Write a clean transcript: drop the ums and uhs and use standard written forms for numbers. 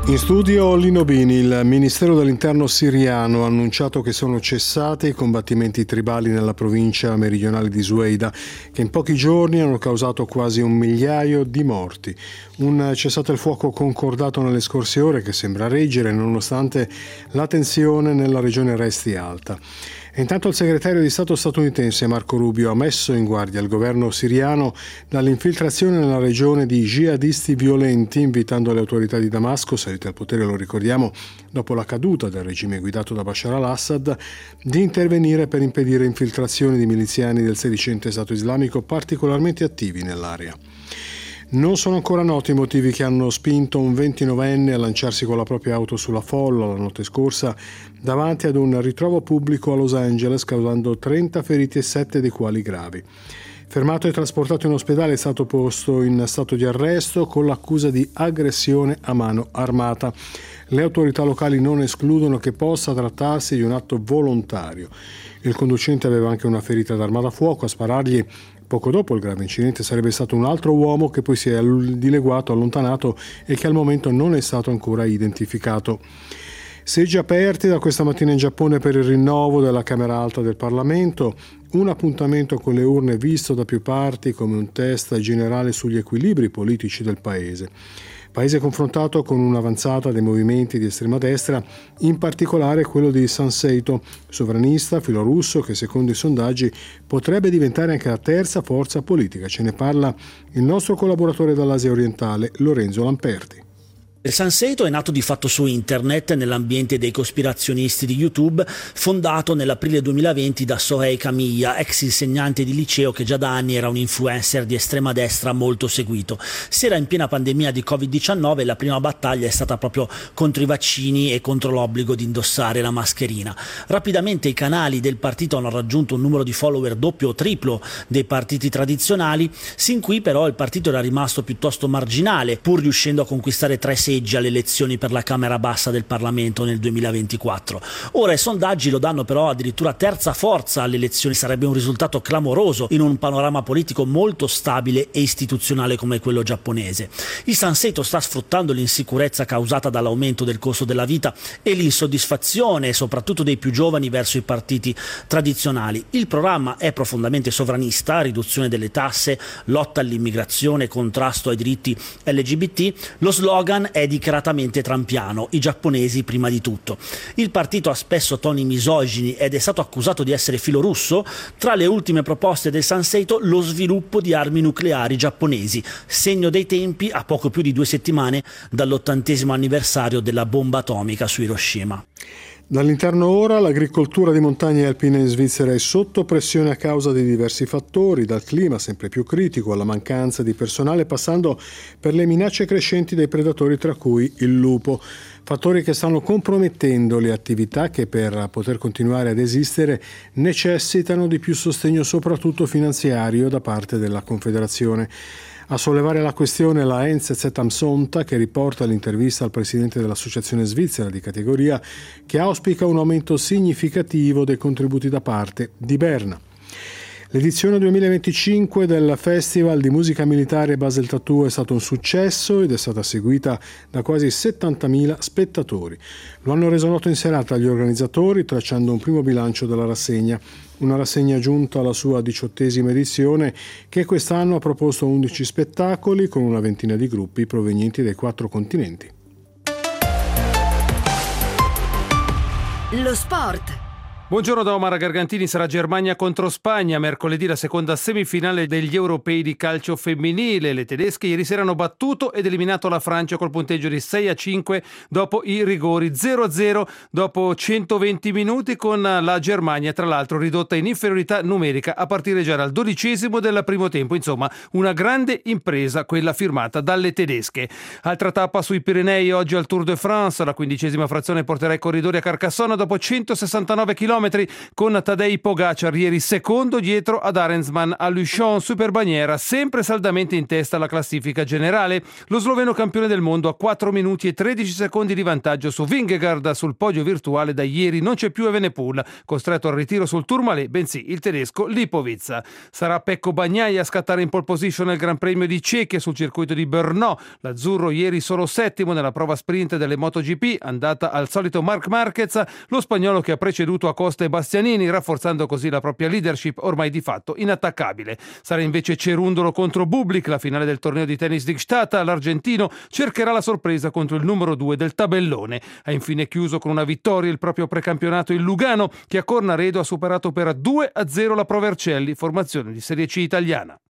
In studio Lino Bini. Il Ministero dell'Interno siriano ha annunciato che sono cessati i combattimenti tribali nella provincia meridionale di Zueida, che in pochi giorni hanno causato quasi 1 migliaio di morti. Un cessate il fuoco concordato nelle scorse ore che sembra reggere nonostante la tensione nella regione resti alta. E intanto il segretario di Stato statunitense Marco Rubio ha messo in guardia il governo siriano dall'infiltrazione nella regione di jihadisti violenti, invitando le autorità di Damasco, salite al potere, lo ricordiamo, dopo la caduta del regime guidato da Bashar al-Assad, di intervenire per impedire infiltrazioni di miliziani del sedicente Stato islamico particolarmente attivi nell'area. Non sono ancora noti i motivi che hanno spinto un 29enne a lanciarsi con la propria auto sulla folla la notte scorsa davanti ad un ritrovo pubblico a Los Angeles, causando 30 feriti e 7 dei quali gravi. Fermato e trasportato in ospedale, è stato posto in stato di arresto con l'accusa di aggressione a mano armata. Le autorità locali non escludono che possa trattarsi di un atto volontario. Il conducente aveva anche una ferita d'arma da fuoco. A sparargli poco dopo il grave incidente sarebbe stato un altro uomo che poi si è dileguato, allontanato e che al momento non è stato ancora identificato. Seggi aperti da questa mattina in Giappone per il rinnovo della Camera Alta del Parlamento, un appuntamento con le urne visto da più parti come un test generale sugli equilibri politici del paese. Paese confrontato con un'avanzata dei movimenti di estrema destra, in particolare quello di Sanseito, sovranista filorusso che secondo i sondaggi potrebbe diventare anche la terza forza politica. Ce ne parla il nostro collaboratore dall'Asia orientale, Lorenzo Lamperti. Il Sanseito è nato di fatto su internet nell'ambiente dei cospirazionisti di YouTube, fondato nell'aprile 2020 da Sohei Kamiya, ex insegnante di liceo che già da anni era un influencer di estrema destra molto seguito. Si era in piena pandemia di Covid-19 e la prima battaglia è stata proprio contro i vaccini e contro l'obbligo di indossare la mascherina. Rapidamente i canali del partito hanno raggiunto un numero di follower doppio o triplo dei partiti tradizionali, sin qui però il partito era rimasto piuttosto marginale, pur riuscendo a conquistare 3 seggi alle elezioni per la Camera Bassa del Parlamento nel 2024. Ora i sondaggi lo danno però addirittura terza forza alle elezioni. Sarebbe un risultato clamoroso in un panorama politico molto stabile e istituzionale come quello giapponese. Il Sanseito sta sfruttando l'insicurezza causata dall'aumento del costo della vita e l'insoddisfazione soprattutto dei più giovani verso i partiti tradizionali. Il programma è profondamente sovranista: riduzione delle tasse, lotta all'immigrazione, contrasto ai diritti LGBT. Lo slogan è dichiaratamente trampiano: i giapponesi prima di tutto. Il partito ha spesso toni misogini ed è stato accusato di essere filorusso. Tra le ultime proposte del Sanseito, lo sviluppo di armi nucleari giapponesi, segno dei tempi a poco più di 2 settimane dall'80° anniversario della bomba atomica su Hiroshima. Dall'interno ora, l'agricoltura di montagna e alpina in Svizzera è sotto pressione a causa di diversi fattori, dal clima sempre più critico alla mancanza di personale, passando per le minacce crescenti dei predatori, tra cui il lupo. Fattori che stanno compromettendo le attività che, per poter continuare ad esistere, necessitano di più sostegno, soprattutto finanziario, da parte della Confederazione. A sollevare la questione la NZZ Amsonta, che riporta l'intervista al presidente dell'Associazione Svizzera di categoria, che auspica un aumento significativo dei contributi da parte di Berna. L'edizione 2025 del Festival di Musica Militare Basel Tattoo è stato un successo ed è stata seguita da quasi 70.000 spettatori. Lo hanno reso noto in serata gli organizzatori, tracciando un primo bilancio della rassegna. Una rassegna giunta alla sua 18ª edizione, che quest'anno ha proposto 11 spettacoli con una ventina di gruppi provenienti dai 4 continenti. Lo sport. Buongiorno da Omar Gargantini. Sarà Germania contro Spagna mercoledì la seconda semifinale degli europei di calcio femminile. Le tedesche ieri sera hanno battuto ed eliminato la Francia col punteggio di 6-5 dopo i rigori, 0-0 dopo 120 minuti, con la Germania tra l'altro ridotta in inferiorità numerica a partire già dal 12° del primo tempo. Insomma, una grande impresa quella firmata dalle tedesche. Altra tappa sui Pirenei oggi al Tour de France. La 15ª frazione porterà i corridori a Carcassonne dopo 169 km km con Tadej Pogacar ieri secondo dietro ad Arensman a Luchon. Superbaniera sempre saldamente in testa alla classifica generale. Lo sloveno campione del mondo a 4 minuti e 13 secondi di vantaggio su Vingegaard. Sul podio virtuale da ieri non c'è più Evenepoel, costretto al ritiro sul Tourmalet, bensì il tedesco Lipovic. Sarà Pecco Bagnaia a scattare in pole position nel Gran Premio di Cechia sul circuito di Brno. L'azzurro ieri solo settimo nella prova sprint delle MotoGP, andata al solito Marc Marquez, lo spagnolo che ha preceduto Acosta e Bastianini, rafforzando così la propria leadership ormai di fatto inattaccabile. Sarà invece Cerundolo contro Bublik, la finale del torneo di tennis di Gstaad. L'argentino cercherà la sorpresa contro il numero 2 del tabellone. Ha infine chiuso con una vittoria il proprio precampionato il Lugano, che a Cornaredo ha superato per 2-0 la Pro Vercelli, formazione di Serie C italiana.